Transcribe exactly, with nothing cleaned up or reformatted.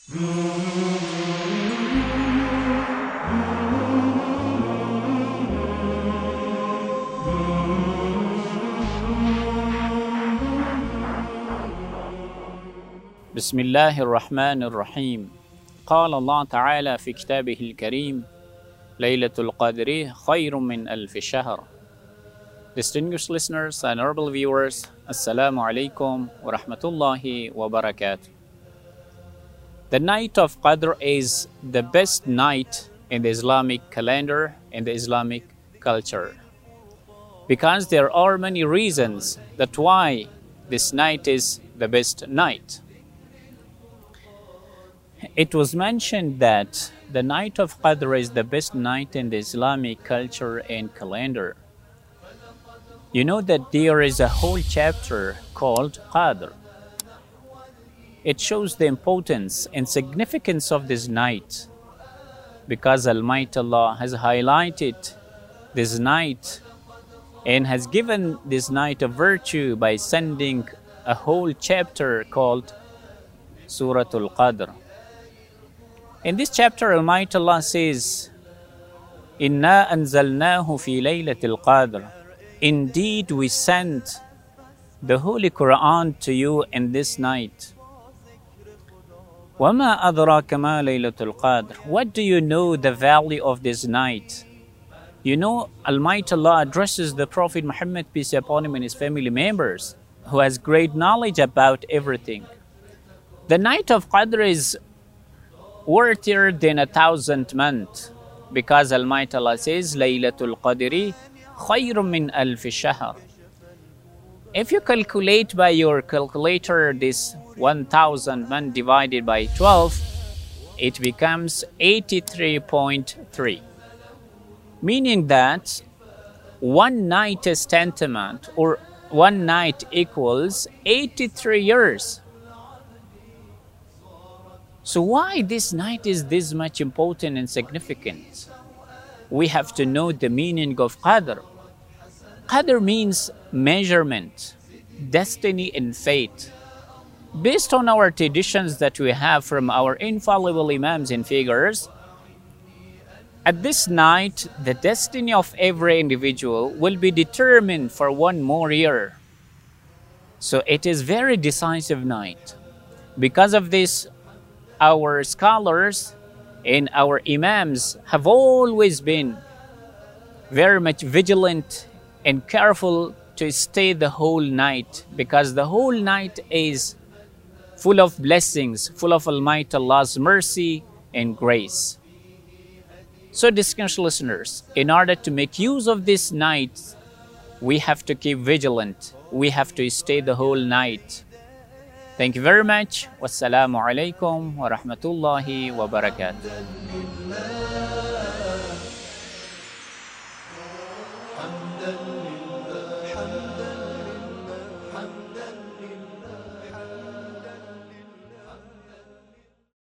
بسم الله الرحمن الرحيم. قال الله تعالى في كتابه الكريم ليلة القدر خير من ألف شهر. Distinguished listeners and honorable viewers, Assalamu alaikum wa rahmatullahi wa barakatuh. The night of Qadr is the best night in the Islamic calendar and the Islamic culture, because there are many reasons that why this night is the best night. It was mentioned that the night of Qadr is the best night in the Islamic culture and calendar. You know that there is a whole chapter called Qadr. It shows the importance and significance of this night, because Almighty Allah has highlighted this night and has given this night a virtue by sending a whole chapter called Suratul Qadr. In this chapter, Almighty Allah says, Inna anzalnahu fi laylatil qadr. Indeed, we sent the Holy Quran to you in this night. وَمَا أَدْرَاكَ مَا لَيْلَةُ الْقَدْرِ. What do you know the value of this night? You know, Almighty Allah addresses the Prophet Muhammad, peace be upon him, and his family members, who has great knowledge about everything. The night of Qadr is worthier than a thousand months, because Almighty Allah says, Laylatul Qadri khayrun min alfi shahr. If you calculate by your calculator this one thousand months divided by twelve, it becomes eighty-three point three. Meaning that one night is tantamount, or one night equals eighty-three years. So why this night is this much important and significant? We have to know the meaning of Qadr. Qadr means measurement, destiny and fate. Based on our traditions that we have from our infallible imams and figures, at this night, the destiny of every individual will be determined for one more year. So it is very decisive night. Because of this, our scholars and our imams have always been very much vigilant and careful to stay the whole night, because the whole night is full of blessings, full of Almighty Allah's mercy and grace. So, distinguished listeners, in order to make use of this night, we have to keep vigilant. We have to stay the whole night. Thank you very much. Wassalamu alaikum wa rahmatullahi wa barakatuh.